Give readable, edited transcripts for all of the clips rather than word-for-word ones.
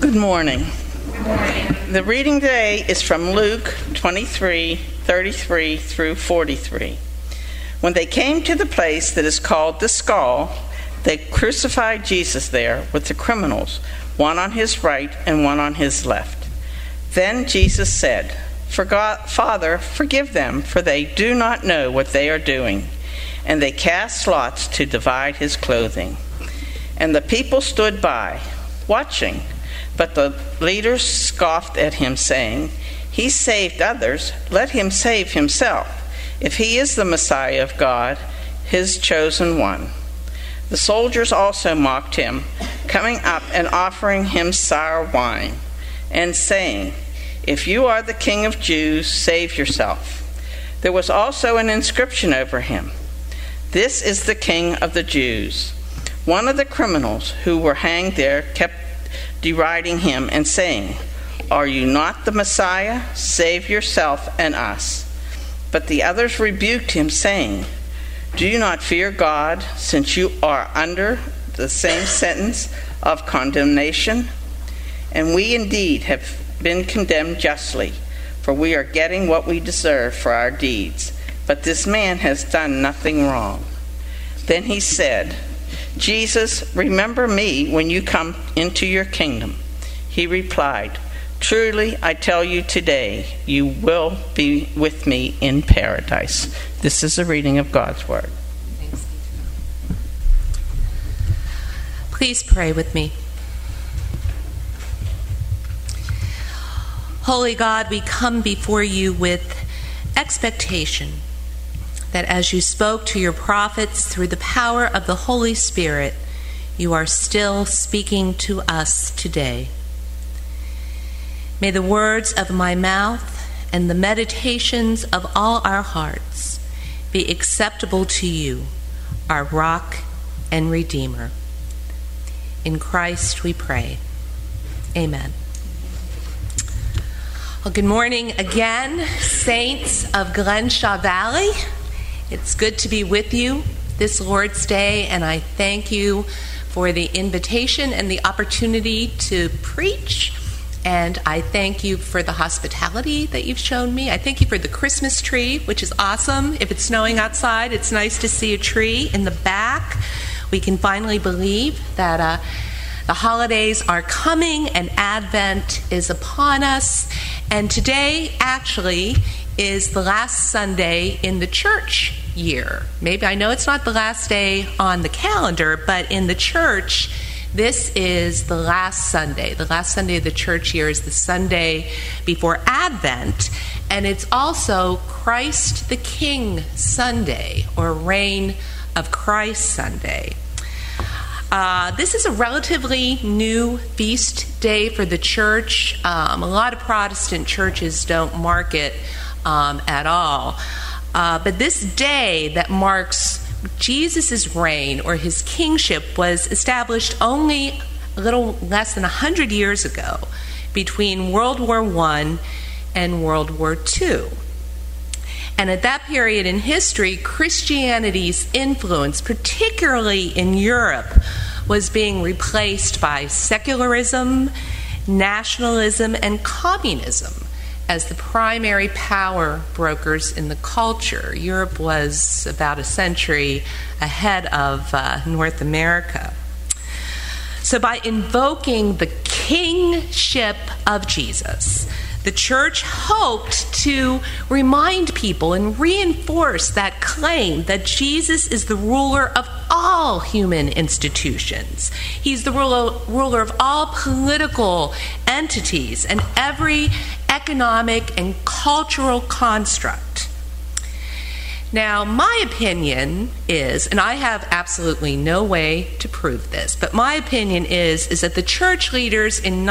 Good morning. The reading today is from Luke 23:33 through 43. When they came to the place that is called the Skull, they crucified Jesus there with the criminals, one on his right and one on his left. Then Jesus said, Father, forgive them, for they do not know what they are doing. And they cast lots to divide his clothing. And the people stood by, watching. But the leaders scoffed at him, saying, He saved others, let him save himself, if he is the Messiah of God, his chosen one. The soldiers also mocked him, coming up and offering him sour wine, and saying, If you are the King of Jews, save yourself. There was also an inscription over him, This is the King of the Jews. One of the criminals who were hanged there kept deriding him and saying, Are you not the Messiah? Save yourself and us. But the others rebuked him, saying, Do you not fear God, since you are under the same sentence of condemnation? And we indeed have been condemned justly, for we are getting what we deserve for our deeds. But this man has done nothing wrong. Then he said, Jesus, remember me when you come into your kingdom. He replied, Truly, I tell you today, you will be with me in paradise. This is a reading of God's word. Please pray with me. Holy God, we come before you with expectation that as you spoke to your prophets through the power of the Holy Spirit, you are still speaking to us today. May the words of my mouth and the meditations of all our hearts be acceptable to you, our rock and redeemer. In Christ we pray. Amen. Well, good morning again, saints of Glenshaw Valley. It's good to be with you this Lord's Day, and I thank you for the invitation and the opportunity to preach. And I thank you for the hospitality that you've shown me. I thank you for the Christmas tree, which is awesome. If it's snowing outside, it's nice to see a tree in the back. We can finally believe that the holidays are coming and Advent is upon us. And today, actually, is the last Sunday in the church year. Maybe I know it's not the last day on the calendar, but in the church, this is the last Sunday. The last Sunday of the church year is the Sunday before Advent, and it's also Christ the King Sunday, or Reign of Christ Sunday. This is a relatively new feast day for the church. A lot of Protestant churches don't mark it at all. But this day that marks Jesus' reign or his kingship was established only a little less than 100 years ago between World War I and World War II. And at that period in history, Christianity's influence, particularly in Europe, was being replaced by secularism, nationalism, and communism as the primary power brokers in the culture. Europe was about a century ahead of North America. So by invoking the kingship of Jesus, the church hoped to remind people and reinforce that claim that Jesus is the ruler of all human institutions. He's the ruler of all political entities and every economic and cultural construct. Now, my opinion is, and I have absolutely no way to prove this, but my opinion is that the church leaders in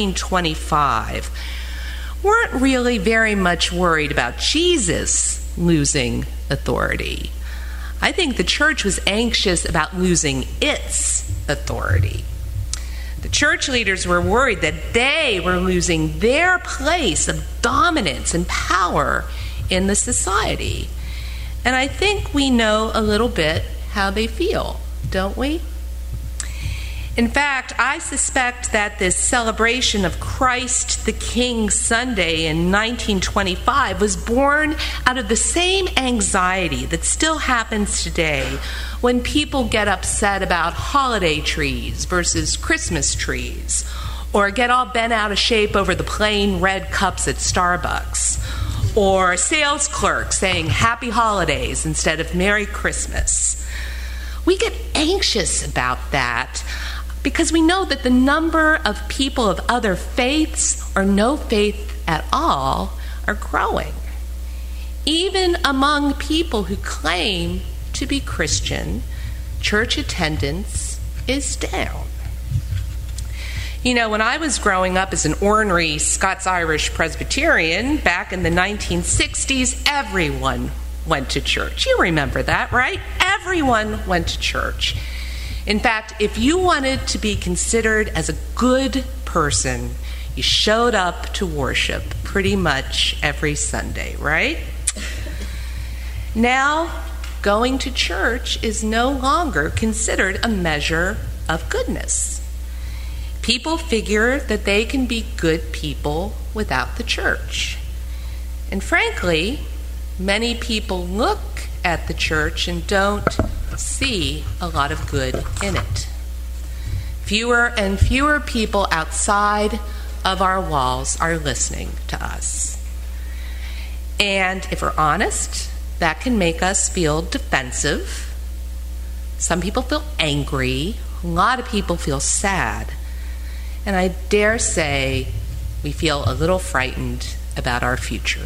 1925 weren't really very much worried about Jesus losing authority. I think the church was anxious about losing its authority. The church leaders were worried that they were losing their place of dominance and power in the society. And I think we know a little bit how they feel, don't we? In fact, I suspect that this celebration of Christ the King Sunday in 1925 was born out of the same anxiety that still happens today when people get upset about holiday trees versus Christmas trees, or get all bent out of shape over the plain red cups at Starbucks, or sales clerks saying Happy Holidays instead of Merry Christmas. We get anxious about that because we know that the number of people of other faiths or no faith at all are growing. Even among people who claim to be Christian, church attendance is down. You know, when I was growing up as an ornery Scots-Irish Presbyterian back in the 1960s, everyone went to church. You remember that, right? Everyone went to church. In fact, if you wanted to be considered as a good person, you showed up to worship pretty much every Sunday, right? Now, going to church is no longer considered a measure of goodness. People figure that they can be good people without the church. And frankly, many people look at the church and don't see a lot of good in it. Fewer and fewer people outside of our walls are listening to us. And if we're honest, that can make us feel defensive. Some people feel angry. A lot of people feel sad. And I dare say we feel a little frightened about our future.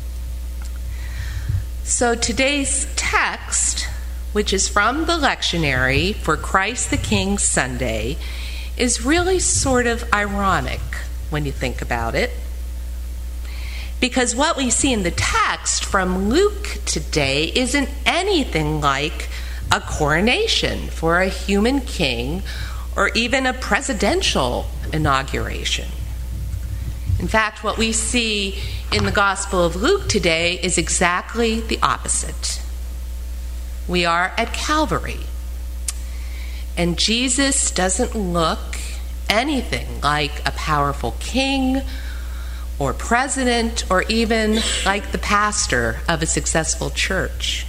So today's text, which is from the lectionary for Christ the King Sunday, is really sort of ironic when you think about it. Because what we see in the text from Luke today isn't anything like a coronation for a human king or even a presidential inauguration. In fact, what we see in the Gospel of Luke today is exactly the opposite. We are at Calvary, and Jesus doesn't look anything like a powerful king or president or even like the pastor of a successful church.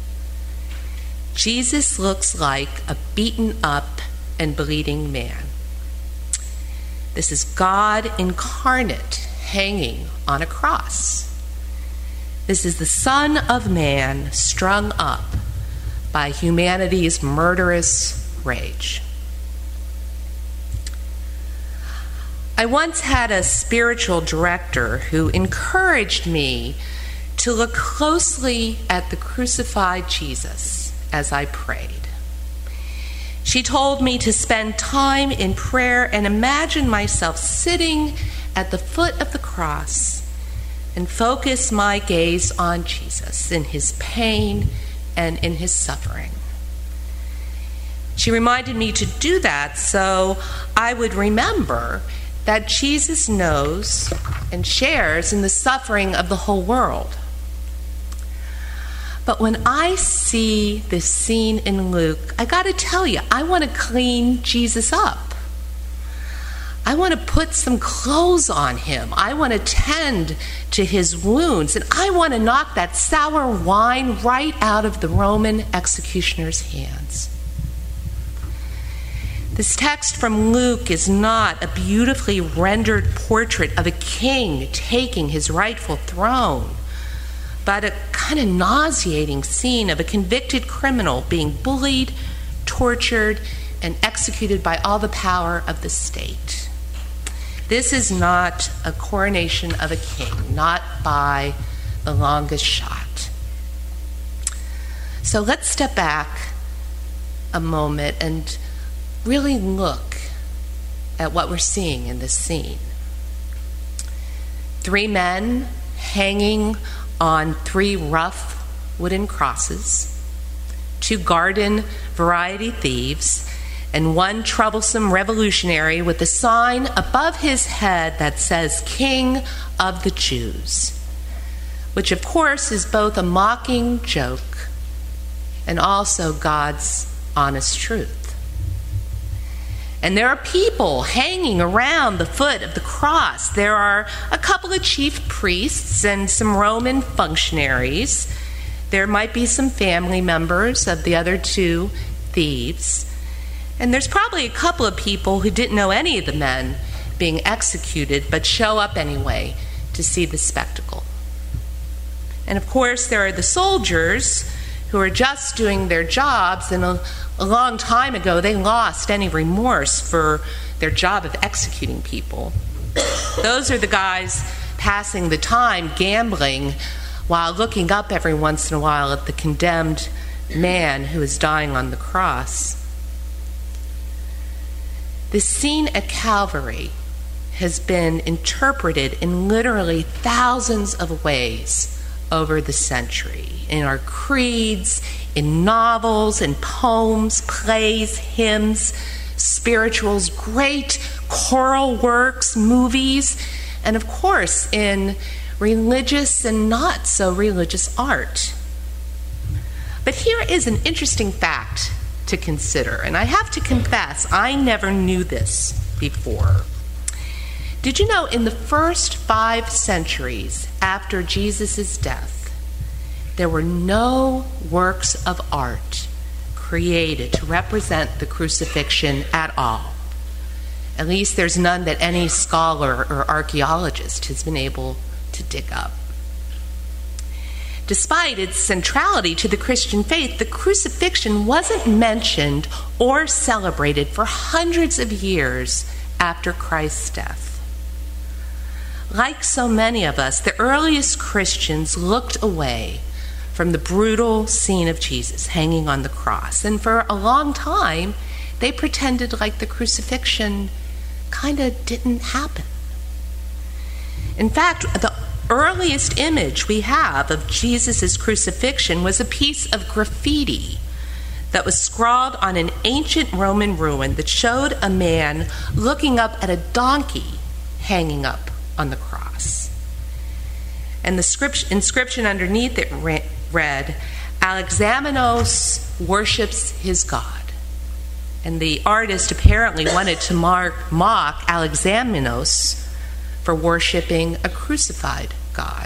Jesus looks like a beaten up and bleeding man. This is God incarnate hanging on a cross. This is the Son of Man strung up by humanity's murderous rage. I once had a spiritual director who encouraged me to look closely at the crucified Jesus as I prayed. She told me to spend time in prayer and imagine myself sitting at the foot of the cross and focus my gaze on Jesus in his pain and in his suffering. She reminded me to do that so I would remember that Jesus knows and shares in the suffering of the whole world. But when I see this scene in Luke, I got to tell you, I want to clean Jesus up. I want to put some clothes on him. I want to tend to his wounds. And I want to knock that sour wine right out of the Roman executioner's hands. This text from Luke is not a beautifully rendered portrait of a king taking his rightful throne, but a kind of nauseating scene of a convicted criminal being bullied, tortured, and executed by all the power of the state. This is not a coronation of a king, not by the longest shot. So let's step back a moment and really look at what we're seeing in this scene. 3 men hanging on 3 rough wooden crosses, 2 garden variety thieves, and 1 troublesome revolutionary with a sign above his head that says King of the Jews, which of course is both a mocking joke and also God's honest truth. And there are people hanging around the foot of the cross. There are a couple of chief priests and some Roman functionaries. There might be some family members of the other two thieves. And there's probably a couple of people who didn't know any of the men being executed, but show up anyway to see the spectacle. And of course, there are the soldiers who are just doing their jobs, and a long time ago they lost any remorse for their job of executing people. Those are the guys passing the time gambling while looking up every once in a while at the condemned man who is dying on the cross. The scene at Calvary has been interpreted in literally thousands of ways over the century, in our creeds, in novels, in poems, plays, hymns, spirituals, great choral works, movies, and of course in religious and not so religious art. But here is an interesting fact to consider, and I have to confess, I never knew this before. Did you know in the first 5 centuries after Jesus' death, there were no works of art created to represent the crucifixion at all? At least there's none that any scholar or archaeologist has been able to dig up. Despite its centrality to the Christian faith, the crucifixion wasn't mentioned or celebrated for hundreds of years after Christ's death. Like so many of us, the earliest Christians looked away from the brutal scene of Jesus hanging on the cross, and for a long time, they pretended like the crucifixion kind of didn't happen. In fact, the earliest image we have of Jesus' crucifixion was a piece of graffiti that was scrawled on an ancient Roman ruin that showed a man looking up at a donkey hanging up on the cross. And the inscription underneath it read, "Alexamenos worships his God." And the artist apparently wanted to mock Alexamenos for worshiping a crucified God.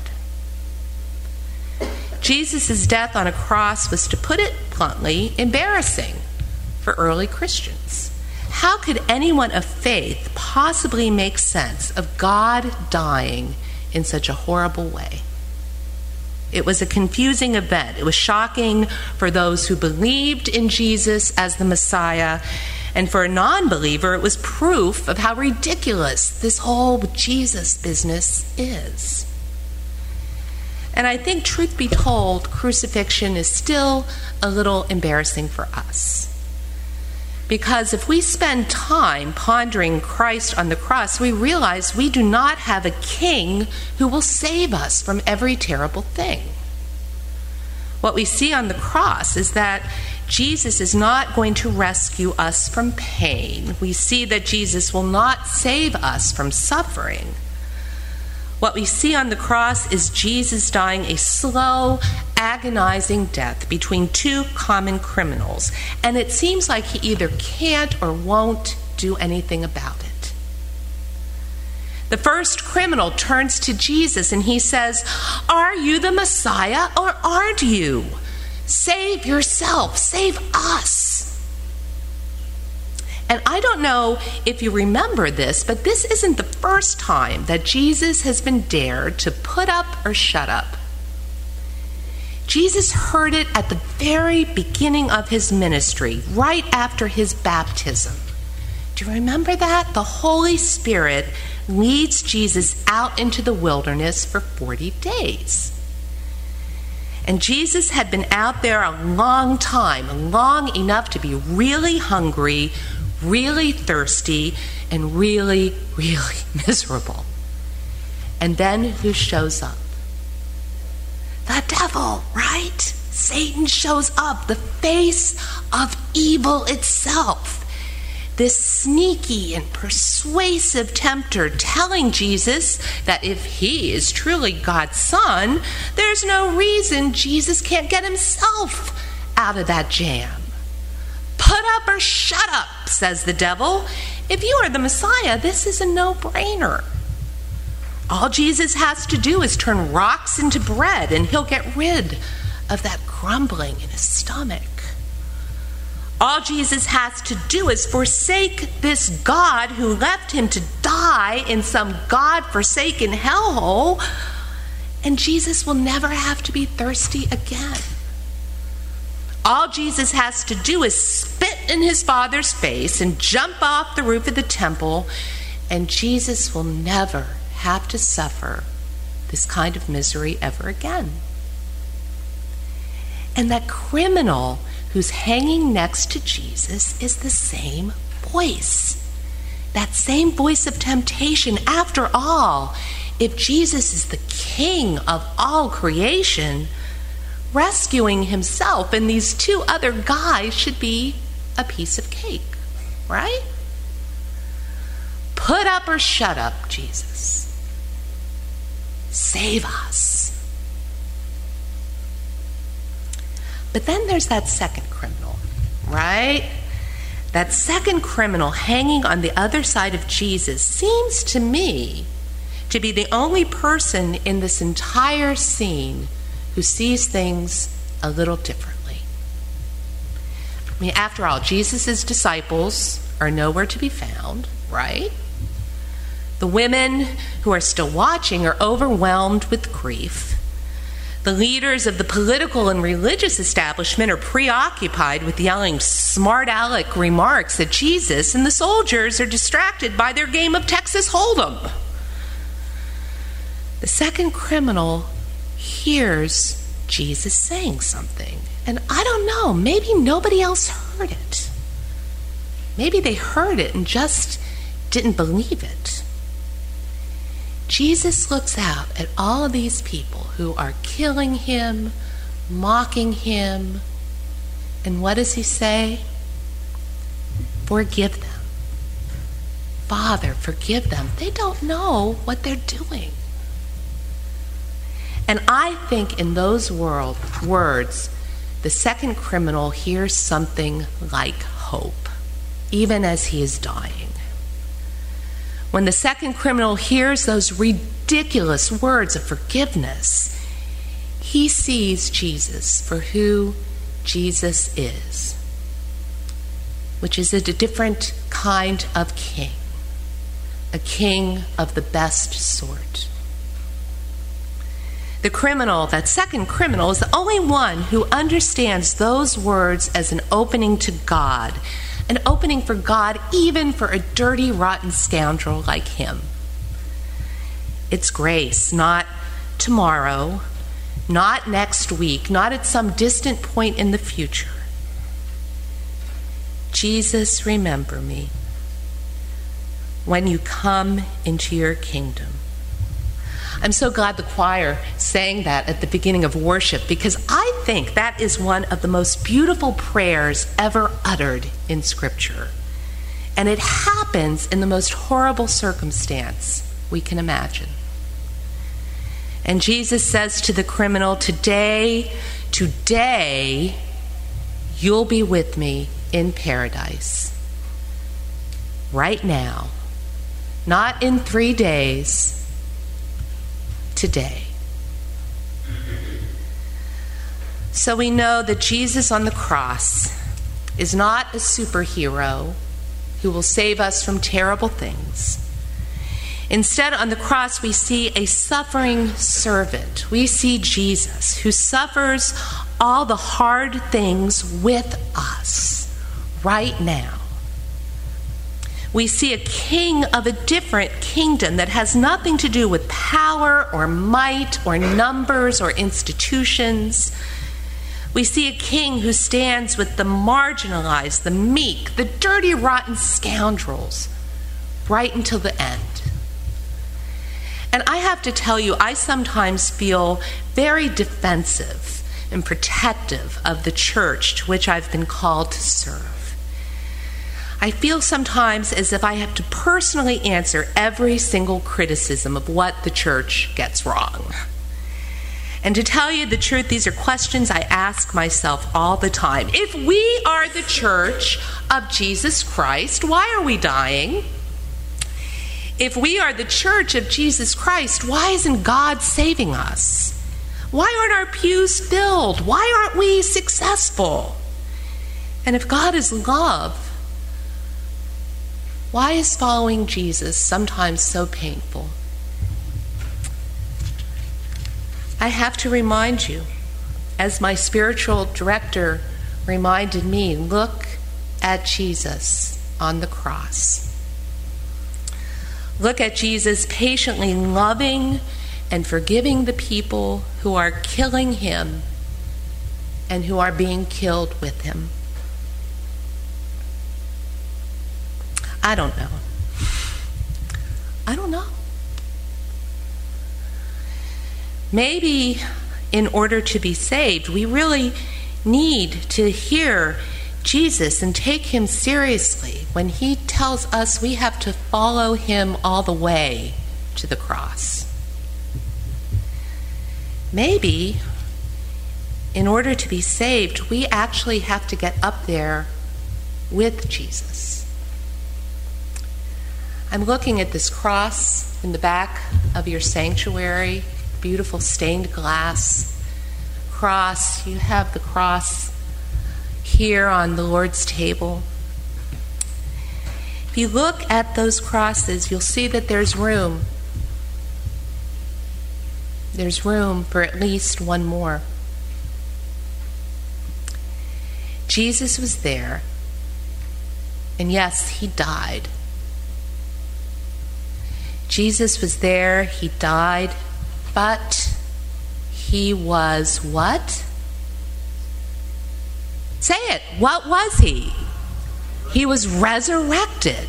Jesus' death on a cross was, to put it bluntly, embarrassing for early Christians. How could anyone of faith possibly make sense of God dying in such a horrible way? It was a confusing event. It was shocking for those who believed in Jesus as the Messiah, and for a non-believer, it was proof of how ridiculous this whole Jesus business is. And I think, truth be told, crucifixion is still a little embarrassing for us. Because if we spend time pondering Christ on the cross, we realize we do not have a king who will save us from every terrible thing. What we see on the cross is that Jesus is not going to rescue us from pain. We see that Jesus will not save us from suffering. What we see on the cross is Jesus dying a slow, agonizing death between 2 common criminals, and it seems like he either can't or won't do anything about it. The first criminal turns to Jesus and he says, "Are you the Messiah or aren't you? Save yourself, save us." And I don't know if you remember this, but this isn't the first time that Jesus has been dared to put up or shut up. Jesus heard it at the very beginning of his ministry, right after his baptism. Do you remember that? The Holy Spirit leads Jesus out into the wilderness for 40 days. And Jesus had been out there a long time, long enough to be really hungry, really thirsty, and really, really miserable. And then who shows up? The devil, right? Satan shows up, the face of evil itself. This sneaky and persuasive tempter telling Jesus that if he is truly God's son, there's no reason Jesus can't get himself out of that jam. Put up or shut up, says the devil. If you are the Messiah, this is a no-brainer. All Jesus has to do is turn rocks into bread, and he'll get rid of that grumbling in his stomach. All Jesus has to do is forsake this God who left him to die in some God-forsaken hellhole, and Jesus will never have to be thirsty again. All Jesus has to do is spit in his Father's face and jump off the roof of the temple, and Jesus will never have to suffer this kind of misery ever again. And that criminal who's hanging next to Jesus is the same voice. That same voice of temptation. After all, if Jesus is the king of all creation, rescuing himself and these two other guys should be a piece of cake, right? Put up or shut up, Jesus. Save us. But then there's that second criminal, right? That second criminal hanging on the other side of Jesus seems to me to be the only person in this entire scene who sees things a little differently. I mean, after all, Jesus' disciples are nowhere to be found, right? The women who are still watching are overwhelmed with grief. The leaders of the political and religious establishment are preoccupied with yelling smart aleck remarks at Jesus, and the soldiers are distracted by their game of Texas Hold'em. The second criminal hears Jesus saying something, and I don't know, maybe nobody else heard it. Maybe they heard it and just didn't believe it. Jesus looks out at all of these people who are killing him, mocking him, and what does he say? Forgive them. Father, forgive them. They don't know what they're doing. And I think in those words, the second criminal hears something like hope, even as he is dying. When the second criminal hears those ridiculous words of forgiveness, he sees Jesus for who Jesus is, which is a different kind of king, a king of the best sort. The criminal, that second criminal, is the only one who understands those words as an opening to God, an opening for God even for a dirty, rotten scoundrel like him. It's grace, not tomorrow, not next week, not at some distant point in the future. Jesus, remember me when you come into your kingdom. I'm so glad the choir sang that at the beginning of worship, because I think that is one of the most beautiful prayers ever uttered in Scripture. And it happens in the most horrible circumstance we can imagine. And Jesus says to the criminal, today, you'll be with me in paradise. Right now. Not in 3 days. Today. So we know that Jesus on the cross is not a superhero who will save us from terrible things. Instead, on the cross, we see a suffering servant. We see Jesus who suffers all the hard things with us right now. We see a king of a different kingdom that has nothing to do with power or might or numbers or institutions. We see a king who stands with the marginalized, the meek, the dirty, rotten scoundrels right until the end. And I have to tell you, I sometimes feel very defensive and protective of the church to which I've been called to serve. I feel sometimes as if I have to personally answer every single criticism of what the church gets wrong. And to tell you the truth, these are questions I ask myself all the time. If we are the church of Jesus Christ, why are we dying? If we are the church of Jesus Christ, why isn't God saving us? Why aren't our pews filled? Why aren't we successful? And if God is love, why is following Jesus sometimes so painful? I have to remind you, as my spiritual director reminded me, look at Jesus on the cross. Look at Jesus patiently loving and forgiving the people who are killing him and who are being killed with him. I don't know. Maybe in order to be saved, we really need to hear Jesus and take him seriously when he tells us we have to follow him all the way to the cross. Maybe in order to be saved, we actually have to get up there with Jesus. I'm looking at this cross in the back of your sanctuary, beautiful stained glass cross. You have the cross here on the Lord's table. If you look at those crosses, you'll see that there's room. There's room for at least one more. Jesus was there, and yes, he died. Jesus was there, he died, but he was what? Say it. What was he? He was resurrected.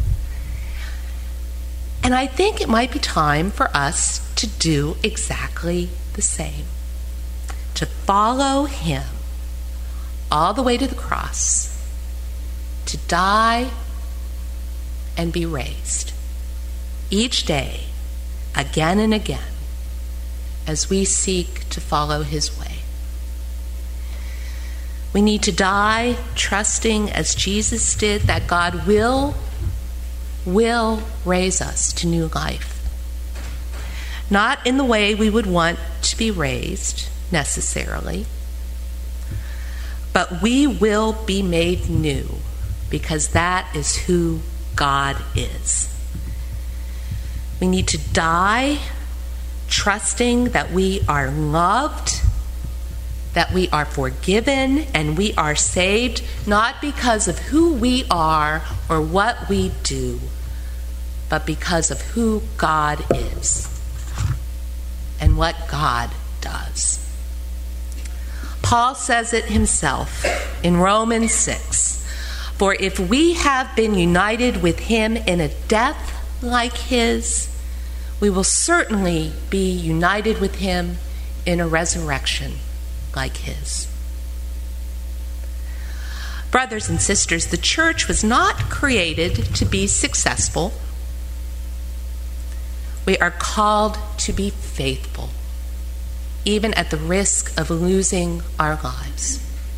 And I think it might be time for us to do exactly the same. To follow him all the way to the cross, to die and be raised each day, again and again, as we seek to follow his way. We need to die trusting, as Jesus did, that God will raise us to new life. Not in the way we would want to be raised, necessarily, but we will be made new, because that is who God is. We need to die trusting that we are loved, that we are forgiven, and we are saved, not because of who we are or what we do, but because of who God is and what God does. Paul says it himself in Romans 6, "For if we have been united with him in a death like his, we will certainly be united with him in a resurrection like his." Brothers and sisters, the church was not created to be successful. We are called to be faithful, even at the risk of losing our lives.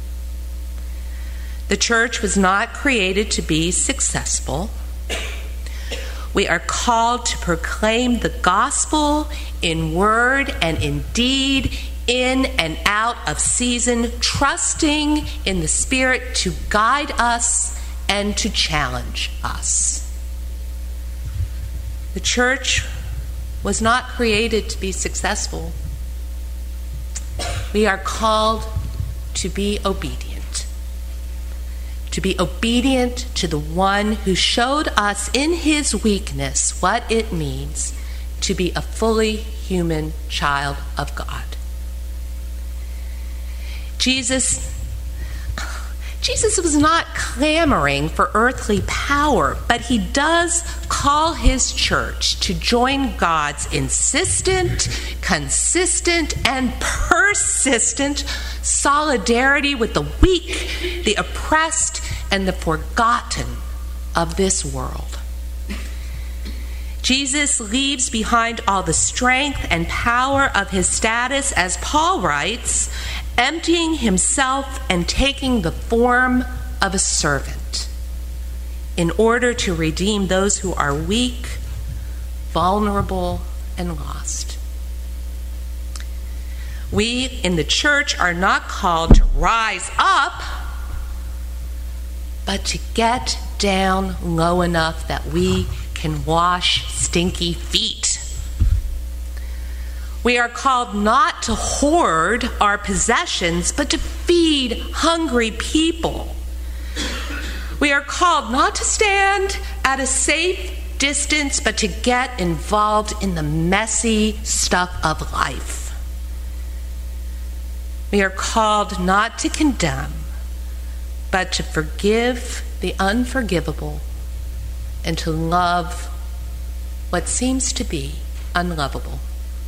The church was not created to be successful. We are called to proclaim the gospel in word and in deed, in and out of season, trusting in the Spirit to guide us and to challenge us. The church was not created to be successful. We are called to be obedient. To be obedient to the one who showed us in his weakness what it means to be a fully human child of God. Jesus was not clamoring for earthly power, but he does call his church to join God's insistent, consistent, and persistent solidarity with the weak, the oppressed, and the forgotten of this world. Jesus leaves behind all the strength and power of his status, as Paul writes, emptying himself and taking the form of a servant in order to redeem those who are weak, vulnerable, and lost. We in the church are not called to rise up, but to get down low enough that we can wash stinky feet. We are called not to hoard our possessions, but to feed hungry people. We are called not to stand at a safe distance, but to get involved in the messy stuff of life. We are called not to condemn, but to forgive the unforgivable and to love what seems to be unlovable.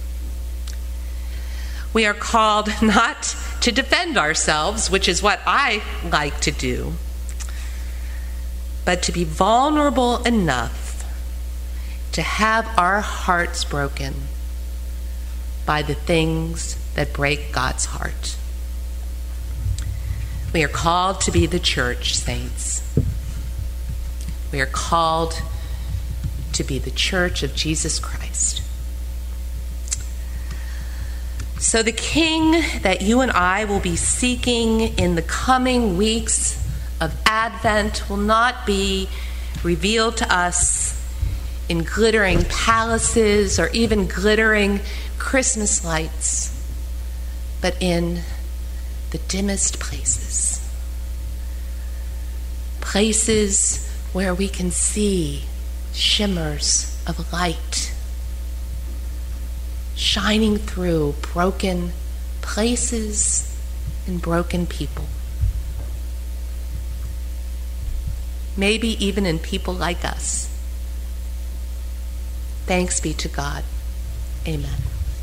We are called not to defend ourselves, which is what I like to do, but to be vulnerable enough to have our hearts broken by the things that break God's heart. We are called to be the church, saints. We are called to be the church of Jesus Christ. So the King that you and I will be seeking in the coming weeks of Advent will not be revealed to us in glittering palaces or even glittering Christmas lights, but in the dimmest places. Places where we can see shimmers of light shining through broken places and broken people. Maybe even in people like us. Thanks be to God. Amen.